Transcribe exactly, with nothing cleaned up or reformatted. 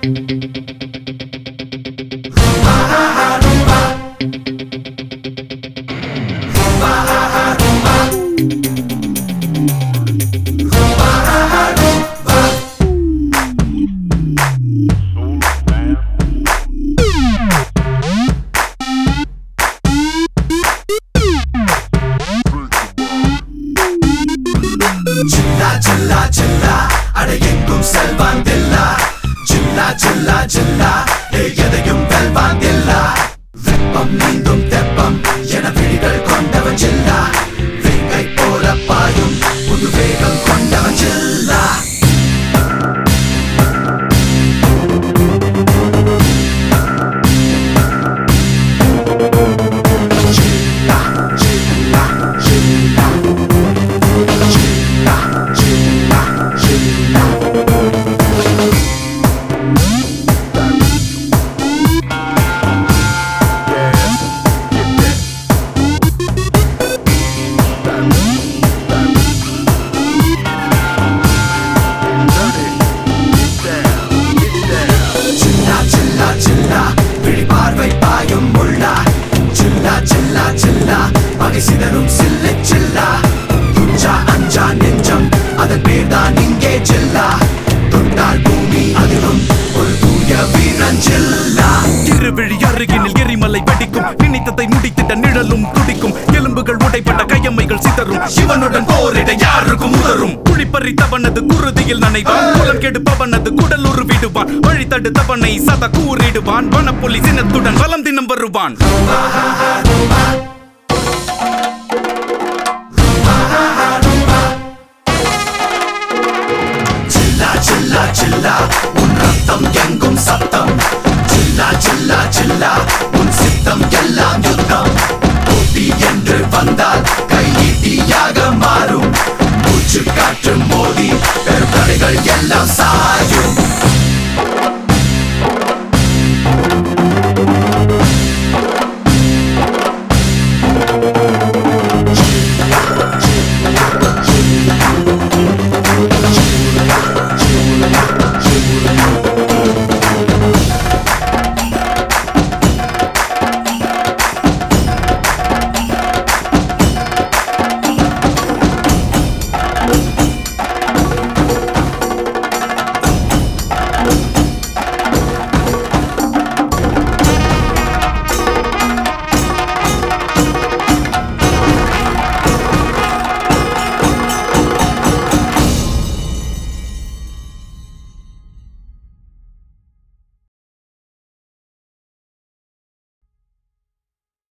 Chilla chilla chilla அடையெங்கும் செல்வாந்தில்லா chilla chilla chilla எதையும் வெல்வாந்தில்லா வெப்பம் நீந்தும் தெப்பம் என விழிகள் கொண்டவன் சில்லா வேங்கை போல பாயும் புது வேகம் கொண்டவன் சில்லா சிதறும் சில்லு சில்லா துஞ்சா அஞ்சா நெஞ்சம் அதன் பேர்தான் இங்கே சில்லா தொட்டால் பூமி அதிரும் ஒரு தூய வீரன் சில்லா இருவிழி அருகினில் எரிமலை வெடிக்கும் நினைத்ததை முடித்திட்ட நிழலும் துடிக்கும் எலும்புகள் உடைப்பட்ட கையம்மைகள் சிதறும் சிவனுடன் போரிட யாருக்கும் உதரும் குழிப்பறித்தவனது குருதியில் நனைவான் குலம் கெடுப்பவனது குடல் உருவிடுவான் வழி தடுத்தவனை சத கூறிடுவான் வனப்புலி சினத்துடன் வலம் தினம் வருவான்.